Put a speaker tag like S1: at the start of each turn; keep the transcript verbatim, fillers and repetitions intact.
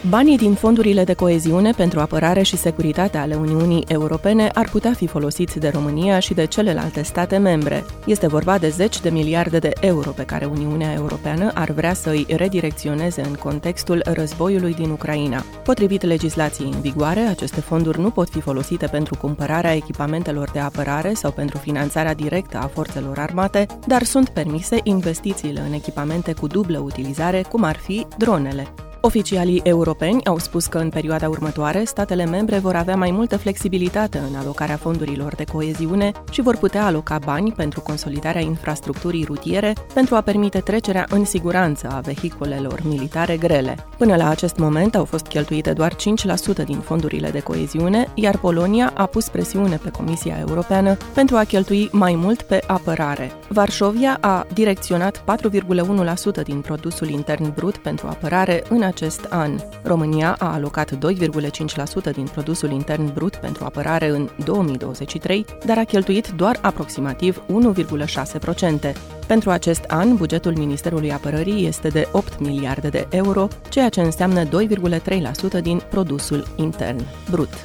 S1: Banii din fondurile de coeziune pentru apărare și securitate ale Uniunii Europene ar putea fi folosiți de România și de celelalte state membre. Este vorba de zeci de miliarde de euro pe care Uniunea Europeană ar vrea să îi redirecționeze în contextul războiului din Ucraina. Potrivit legislației în vigoare, aceste fonduri nu pot fi folosite pentru cumpărarea echipamentelor de apărare sau pentru finanțarea directă a forțelor armate, dar sunt permise investițiile în echipamente cu dublă utilizare, cum ar fi dronele. Oficialii europeni au spus că în perioada următoare statele membre vor avea mai multă flexibilitate în alocarea fondurilor de coeziune și vor putea aloca bani pentru consolidarea infrastructurii rutiere pentru a permite trecerea în siguranță a vehiculelor militare grele. Până la acest moment au fost cheltuite doar cinci la sută din fondurile de coeziune, iar Polonia a pus presiune pe Comisia Europeană pentru a cheltui mai mult pe apărare. Varșovia a direcționat patru virgulă unu la sută din produsul intern brut pentru apărare în acest an. România a alocat doi virgulă cinci la sută din produsul intern brut pentru apărare în două mii douăzeci și trei, dar a cheltuit doar aproximativ unu virgulă șase la sută. Pentru acest an, bugetul Ministerului Apărării este de opt miliarde de euro, ceea ce înseamnă doi virgulă trei la sută din produsul intern brut.